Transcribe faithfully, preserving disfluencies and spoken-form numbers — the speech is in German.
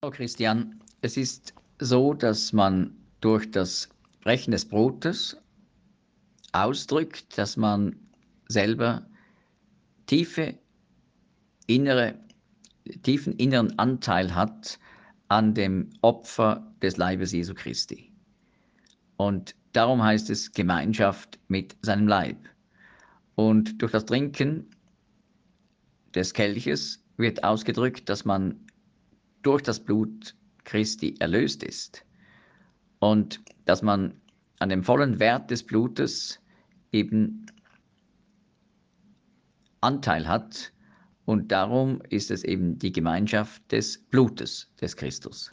Oh Christian, es ist so, dass man durch das Brechen des Brotes ausdrückt, dass man selber tiefe innere, tiefen inneren Anteil hat an dem Opfer des Leibes Jesu Christi. Und darum heißt es Gemeinschaft mit seinem Leib. Und durch das Trinken des Kelches wird ausgedrückt, dass man durch das Blut Christi erlöst ist und dass man an dem vollen Wert des Blutes eben Anteil hat und darum ist es eben die Gemeinschaft des Blutes des Christus.